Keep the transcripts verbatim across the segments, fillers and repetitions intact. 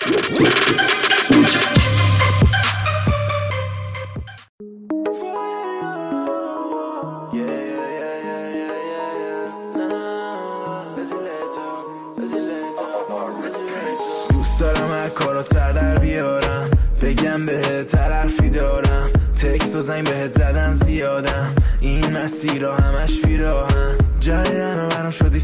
دوست دارم هر کاراتر در بیارم، بگم بهت هر حرفی دارم، تکس و زنگ بهت زدم زیادم، این مسیرها همش بیراهم، جای منو برام شدی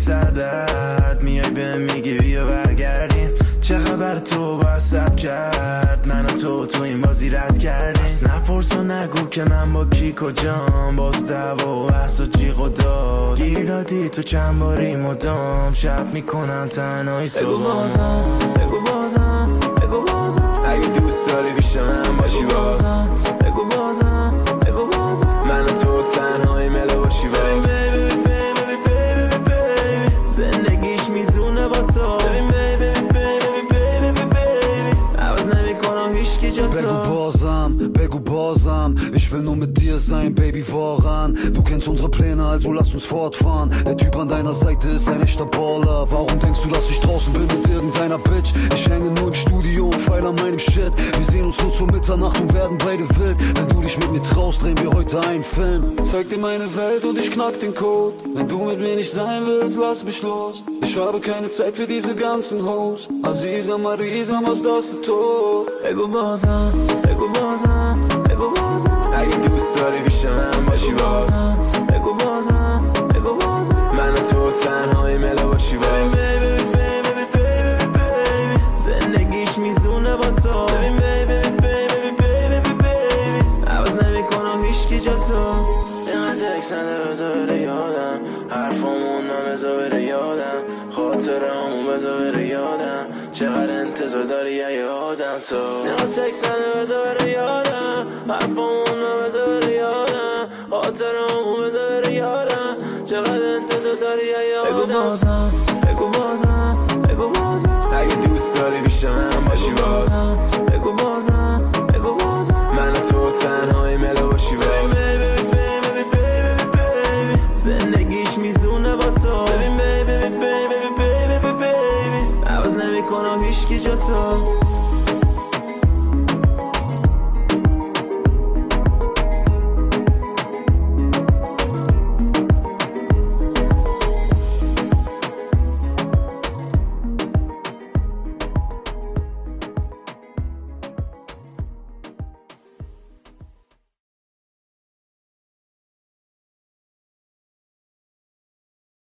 سردرد، میای بهم میگی بیا برگردیم، چه خبر تو با سب کرد، من و تو تو این بازی رد کردیم، نپرس و نگو که من با کی کجام، باز دعوا و بحث و جیغ و داد، گیر دادی تو چند باری مدام، شب میکنم تنهایی صبح. بگو بازم بگو بازم بگو بازم، اگه دوست داری پیش من باشی باز، بگو بازم بگو بازم، من و تو تنهایی ملا باشی باز، baby baby baby baby زندگیش میزونه با تو، baby baby baby baby عوض نمیکنم هیچکی جا تو. بگو بازم بگو bosam. Ich will nur mit dir sein, Baby, voran. Du kennst unsere Pläne, also lass uns fortfahren. Der Typ an deiner Seite ist ein echter Baller. Warum denkst du, dass ich draußen bin mit irgendeiner Bitch? Ich hänge nur im Studio und feil an meinem Shit. Wir sehen uns nur zur Mitternacht und werden beide wild. Wenn du dich mit mir traust, drehen wir heute einen Film. Zeig dir meine Welt und ich knack den Code. Wenn du mit mir nicht sein willst, lass mich los. Ich habe keine Zeit für diese ganzen Hoes. Aziza, Marisa, was das du tust? بگو بازم بگو بازم بگو بازم اگه دوست داری پیش من باشی باز بگو بازم بگو بازم من و تو تنهایی ملا باشی باز baby baby baby baby زندگیش میزونه با تو baby baby baby baby baby عوض نمیکنم هیچکی جا تو اینقدر تکسنده بذار بره یادم حرفامون نمیذار بره یادم خاطرامون بذار بره یادم چقدر انتظار داری یه آدم تو اینقدر تکسنده بذار بره یادم حرفامون نمیذار بره یادم خاطرامون بذار بره یادم چقدر انتظار داری یه آدم بگو بازم بگو بازم بگو بازم اگه دوست داری پیش من باشی باز بگو بازم بگو بازم من و تو تنهایی ملا باشی باز baby baby baby baby زندگیش میزونه با تو baby baby baby baby baby عوض نمیکنم هیچکی جا تو